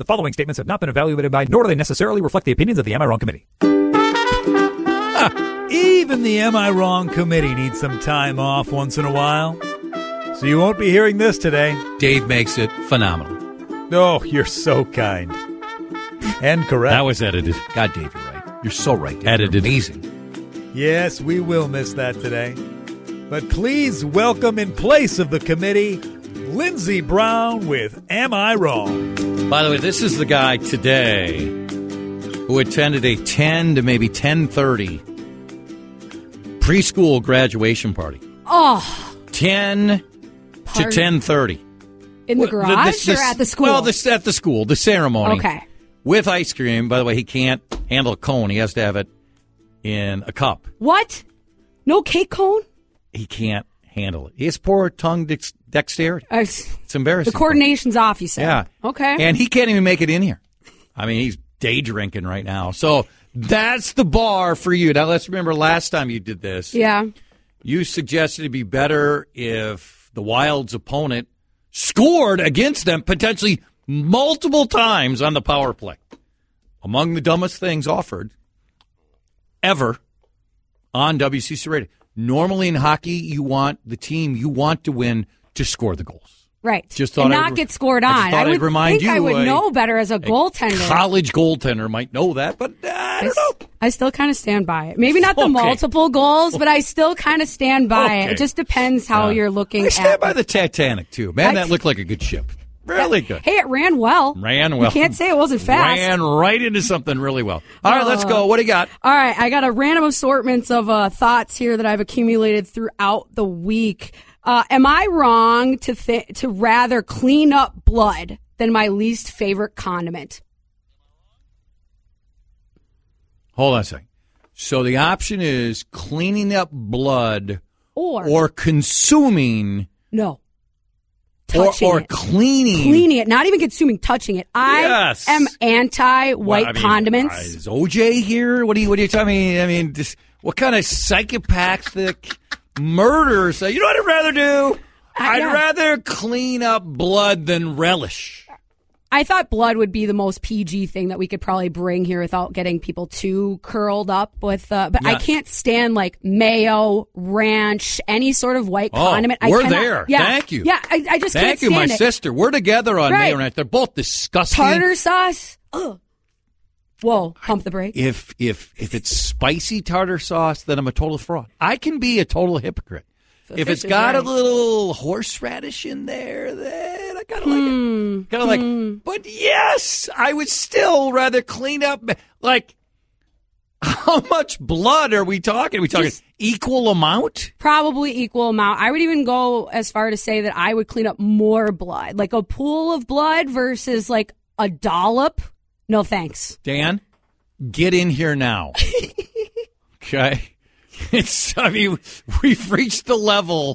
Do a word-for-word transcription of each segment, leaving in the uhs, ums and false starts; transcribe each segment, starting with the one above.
The following statements have not been evaluated by, nor do they necessarily reflect the opinions of the Am I Wrong Committee. Ah, even the Am I Wrong Committee needs some time off once in a while. So you won't be hearing this today. Dave makes it phenomenal. Oh, you're so kind. And correct. That was edited. God, Dave, you're right. You're so right. Dave. Edited. You're amazing. Yes, we will miss that today. But please welcome in place of the committee, Lindsey Brown with Am I Wrong? By the way, this is the guy today who attended a ten to maybe ten thirty preschool graduation party. Oh. ten Party. to ten thirty. In the garage the, the, the, or at the school? Well, the, at the school, the ceremony. Okay. With ice cream. By the way, he can't handle a cone. He has to have it in a cup. What? No cake cone? He can't handle it. He has poor tongue dex- dexterity. Uh, it's embarrassing. The coordination's off, you said. Yeah. Okay. And he can't even make it in here. I mean, he's day drinking right now. So that's the bar for you. Now, let's remember last time you did this. Yeah. You suggested it'd be better if the Wild's opponent scored against them potentially multiple times on the power play. Among the dumbest things offered ever on W C C Radio. Normally in hockey, you want the team you want to win to score the goals. Right. Just thought and I'd, not get scored I on. just thought I would I'd remind think you I would a, know better as a, a goaltender. College goaltender might know that, but uh, I don't know. I still kind of stand by it. Maybe not the Okay. multiple goals, but I still kind of stand by Okay. it. It just depends how Yeah. you're looking I stand at by the Titanic, too. Man, I- that looked like a good ship. Really good. Hey, it ran well. Ran well. You can't say it wasn't fast. Ran right into something really well. All right, let's go. What do you got? All right, I got a random assortments of uh, thoughts here that I've accumulated throughout the week. Uh, am I wrong to th- to rather clean up blood than my least favorite condiment? Hold on a second. So the option is cleaning up blood Or, or consuming no. or, Touching or it. cleaning. Cleaning it, not even consuming, touching it. I Yes. am anti-white Well, I mean, condiments. uh, is O J here? What do you what do you tell me? I mean, this, what kind of psychopathic murder? So you know what I'd rather do? I'd yeah. rather clean up blood than relish. I thought blood would be the most P G thing that we could probably bring here without getting people too curled up with. Uh, but Yeah. I can't stand like mayo, ranch, any sort of white Oh, condiment. I we're cannot- there. Yeah, Thank you. Yeah, I, I just Thank can't you, stand my it. sister. We're together on Right. mayo ranch. They're both disgusting. Tartar sauce. Ugh. Whoa, pump the brakes. If if if it's spicy tartar sauce, then I'm a total fraud. I can be a total hypocrite. The If fish it's is got a right. little horseradish in there, then I kind of like Hmm. it. Kind of like, but yes, I would still rather clean up. Like, how much blood are we talking? Are we talking Just- equal amount? Probably equal amount. I would even go as far to say that I would clean up more blood, like a pool of blood versus like a dollop. No thanks. Dan, get in here now. Okay. It's, I mean, we've reached the level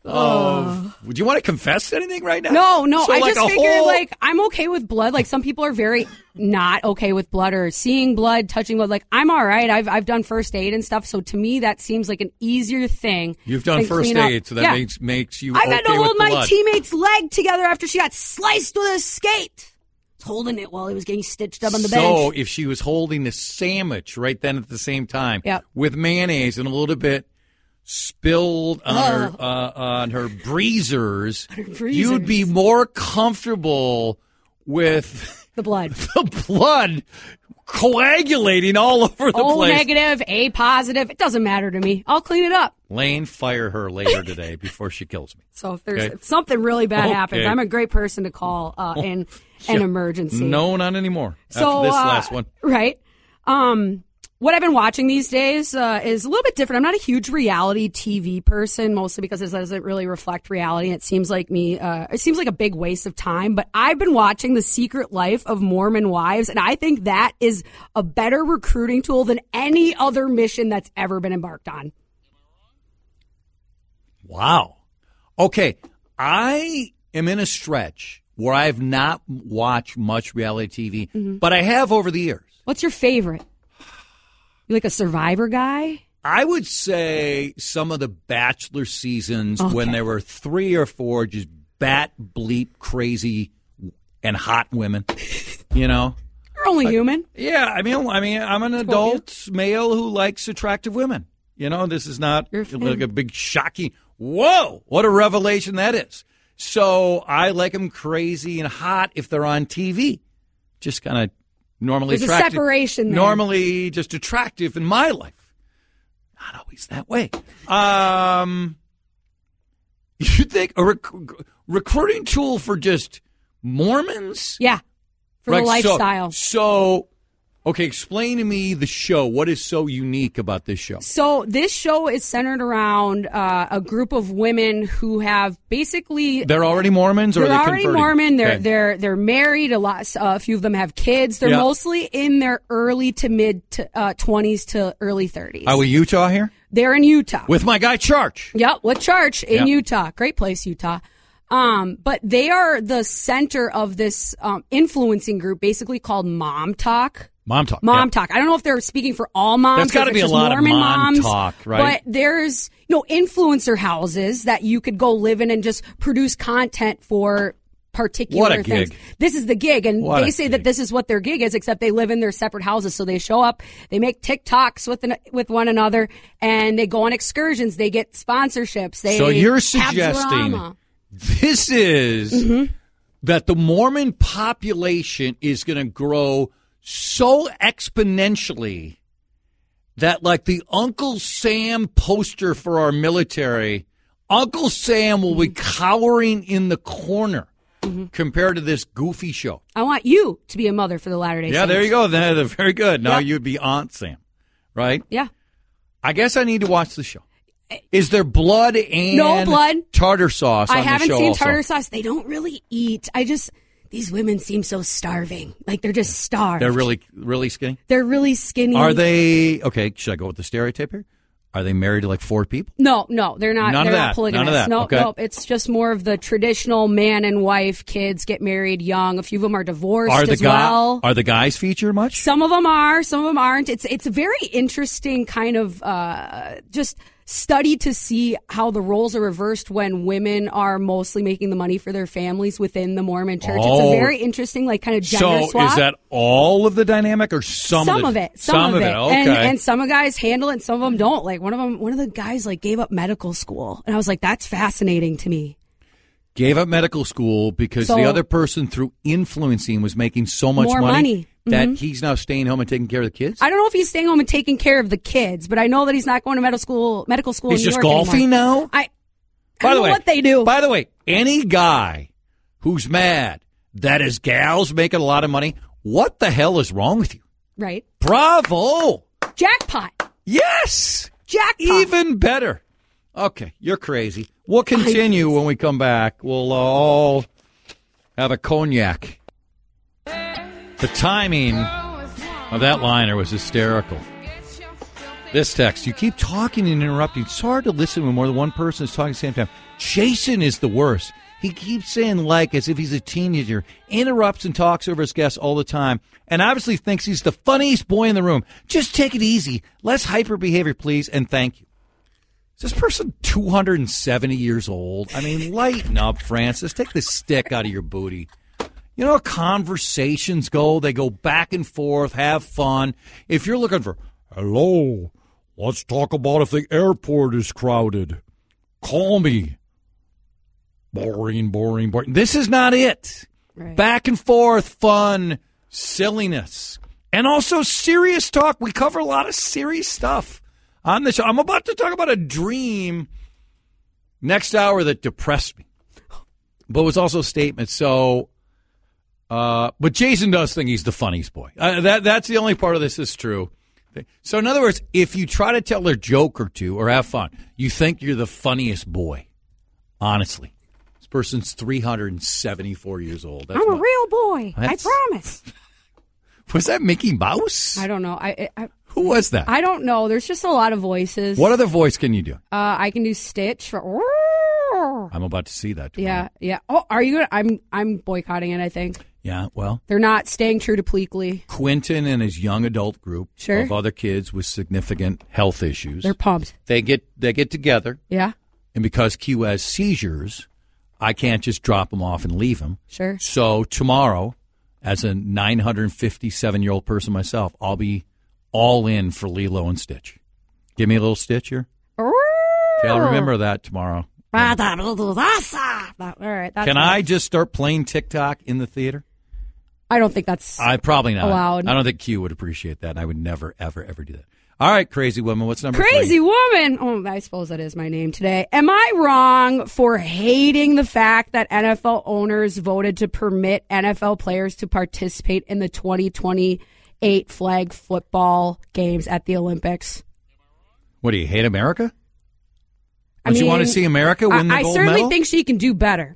of, would you want to confess anything right now? No, no. So I like just a figured whole- like I'm okay with blood. Like some people are very not okay with blood or seeing blood, touching blood. Like I'm all right. I've I've done first aid and stuff. So to me, that seems like an easier thing. You've done than first clean up. aid, so that Yeah. makes makes you I okay had to with hold my blood. teammate's leg together after she got sliced with a skate. I was holding it while he was getting stitched up on the so bench. if she was holding the sandwich right then at the same time Yep. with mayonnaise and a little bit spilled on her Ugh. uh, on her breezers, breezers. you'd be more comfortable with The blood. the blood coagulating all over the O place. negative, A positive. It doesn't matter to me. I'll clean it up. Lane, fire her later today before she kills me. So if there's Okay. if something really bad Okay. happens, I'm a great person to call uh, in an Yeah. emergency. No, not anymore. So After this uh, last one. right? Um, what I've been watching these days uh, is a little bit different. I'm not a huge reality T V person, mostly because it doesn't really reflect reality. It seems like me. Uh, it seems like a big waste of time. But I've been watching The Secret Life of Mormon Wives, and I think that is a better recruiting tool than any other mission that's ever been embarked on. Wow. Okay. I am in a stretch where I've not watched much reality T V, Mm-hmm. but I have over the years. What's your favorite? You like a Survivor guy? I would say some of the Bachelor seasons Okay. when there were three or four just bat bleep crazy and hot women. You know? You're only human. Yeah, I mean, I mean, I'm an adult male who likes attractive women. You know, this is not like a big shocking, whoa, what a revelation that is. So I like them crazy and hot if they're on T V. Just kind of normally There's attractive. a separation there. Normally just attractive in my life. Not always that way. Um, you think a rec- recruiting tool for just Mormons? Yeah, for Like, the lifestyle. So, so, okay, explain to me the show. What is so unique about this show? So this show is centered around uh, a group of women who have basically They're already Mormons, or they're are they already converting? Mormon. They're Okay. they're they're married. A lot. Uh, a few of them have kids. They're Yeah. mostly in their early to mid to, uh, twenties to early thirties. Are we Utah here? They're in Utah. With my guy Charch. Yep, with Church in Yep. Utah. Great place, Utah. Um, but they are the center of this um, influencing group, basically called Mom Talk. Mom Talk. Mom yeah. Talk. I don't know if they're speaking for all moms. There's gotta if be it's a just lot of Mormon mom moms, talk, right? But there's, you know, influencer houses that you could go live in and just produce content for particular What a things. gig. This is the gig, and What they a say gig. that this is what their gig is, except they live in their separate houses. So they show up, they make TikToks with an, with one another, and they go on excursions. They get sponsorships. They So you're have suggesting drama. this is Mm-hmm. that the Mormon population is going to grow so exponentially that, like the Uncle Sam poster for our military, Uncle Sam will be cowering in the corner Mm-hmm. compared to this goofy show. I want you to be a mother for the Latter-day Yeah, Saints. there you go. That, very good. Now Yep. you'd be Aunt Sam, right? Yeah. I guess I need to watch the show. Is there blood and No blood. tartar sauce on I the haven't show seen also? tartar sauce. They don't really eat. I just, these women seem so starving. Like they're just starved. They're really, really skinny? They're really skinny. Are they, okay, should I go with the stereotype here? Are they married to like four people? No, no, they're not. None of they're that. not polygamous. None of that. No, Okay. no, it's just more of the traditional man and wife. Kids get married young. A few of them are divorced Are the as guy, well. Are the guys featured much? Some of them are, some of them aren't. It's it's a very interesting kind of uh, just study to see how the roles are reversed when women are mostly making the money for their families within the Mormon church. It's Oh. a very interesting, like, kind of gender So swap. is that all of the dynamic or some, some of, of it, some, of it, Okay. and and some of guys handle it, and some of them don't. Like one of them, one of the guys like gave up medical school, and I was like, that's fascinating to me. Gave up medical school because So- the other person, through influencing, was making so much More money. that Mhm. he's now staying home and taking care of the kids. I don't know if he's staying home and taking care of the kids, but I know that he's not going to medical school. Medical school. He's in New just York golfing anymore. now? I, I By don't the know way, what they do. By the way, any guy who's mad that his gal's making a lot of money, what the hell is wrong with you? Right? Bravo! Jackpot. Yes! Jackpot. Even better. Okay, you're crazy. We'll continue when we come back. We'll uh, all have a cognac. The timing of that liner was hysterical. This text, you keep talking and interrupting. It's hard to listen when more than one person is talking at the same time. Jason is the worst. He keeps saying like as if he's a teenager, interrupts and talks over his guests all the time, and obviously thinks he's the funniest boy in the room. Just take it easy. Less hyper behavior, please, and thank you. Is this person two hundred seventy years old? I mean, lighten up, Francis. Take the stick out of your booty. You know how conversations go? They go back and forth, have fun. If you're looking for, hello, let's talk about if the airport is crowded. Call me. Boring, boring, boring. This is not it. Right. Back and forth, fun, silliness, and also serious talk. We cover a lot of serious stuff on the show. I'm about to talk about a dream next hour that depressed me, but was also a statement. So, uh, but Jason does think he's the funniest boy. Uh, that that's the only part of this that's true. So, in other words, if you try to tell a joke or two or have fun, you think you're the funniest boy. Honestly. Person's three hundred seventy-four years old. That's I'm a my, real boy. I That's- promise. Was that Mickey Mouse? I don't know. I, I Who was that? I don't know. There's just a lot of voices. What other voice can you do? Uh, I can do Stitch. For, I'm about to see that. tomorrow. yeah, yeah. Oh, are you? Gonna, I'm I'm boycotting it. I think Yeah, well, they're not staying true to Pleakley. Quentin and his young adult group Sure. of other kids with significant health issues. They're pumped. They get they get together, Yeah, and because Q has seizures, I can't just drop him off and leave him. sure. So tomorrow, as a nine hundred fifty-seven-year-old person myself, I'll be all in for Lilo and Stitch. Give me a little Stitch here. Okay, I'll remember that tomorrow. All right. That's Can nice. I just start playing TikTok in the theater? I don't think that's I probably not. allowed. I don't think Q would appreciate that, and I would never, ever, ever do that. All right, crazy woman. What's number Crazy three? woman. Oh, I suppose that is my name today. Am I wrong for hating the fact that N F L owners voted to permit N F L players to participate in the twenty twenty-eight flag football games at the Olympics? What, do you hate America? I Don't you mean, want to see America win the I, I gold certainly medal? think she can do better.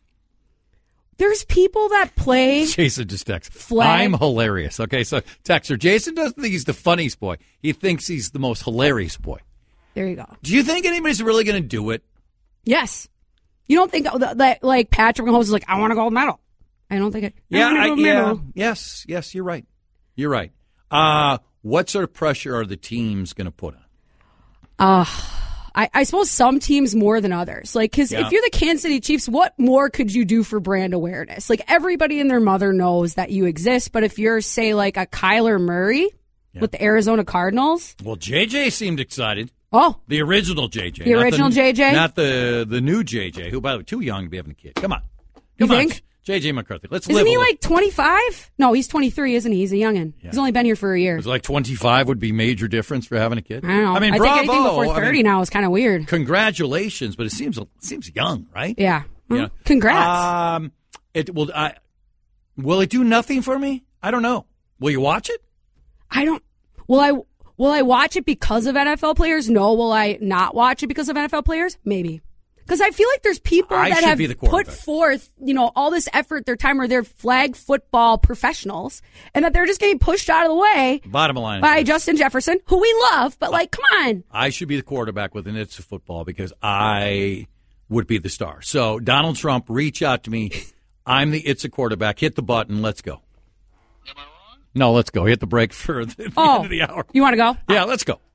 There's people that play Jason just texts. Flag. I'm hilarious. Okay, so texter. Jason doesn't think he's the funniest boy. He thinks he's the most hilarious boy. There you go. Do you think anybody's really going to do it? Yes. You don't think that, like, Patrick Mahomes is like, I want a gold medal. I don't think it. I Yeah, want a I, gold yeah. medal. Yes, yes, you're right. You're right. Uh, what sort of pressure are the teams going to put on? Uh, I, I suppose some teams more than others. Like, because Yeah. if you're the Kansas City Chiefs, what more could you do for brand awareness? Like, everybody and their mother knows that you exist. But if you're, say, like a Kyler Murray Yeah. with the Arizona Cardinals, Well, J J seemed excited. oh, The original J J. The not original J J? Not the, the new J J, who, by the way, too young to be having a kid. Come on. You Come on. think? J J McCarthy. Let's isn't live he a little. like twenty-five? No, he's twenty-three, isn't he? He's a youngin'. Yeah. He's only been here for a year. It's like twenty-five would be major difference for having a kid. I don't know. I mean, I bravo. think anything before I thirty mean, now is kind of weird. Congratulations, but it seems it seems young, right? Yeah. You Well, know? congrats. Um, it will. I will it do nothing for me? I don't know. Will you watch it? I don't. Will I? Will I watch it because of N F L players? No. Will I not watch it because of N F L players? Maybe. Because I feel like there's people I that should have be the put quarterback. forth, you know, all this effort, their time, or they're flag football professionals, and that they're just getting pushed out of the way Bottom line is by this. Justin Jefferson, who we love, but like, come on. I should be the quarterback with an It's a Football because I would be the star. So Donald Trump, reach out to me. I'm the It's a Quarterback. Hit the button. Let's go. Am I wrong? No, let's go. Hit the break for the, the Oh, end of the hour. you want to go? Yeah, let's go.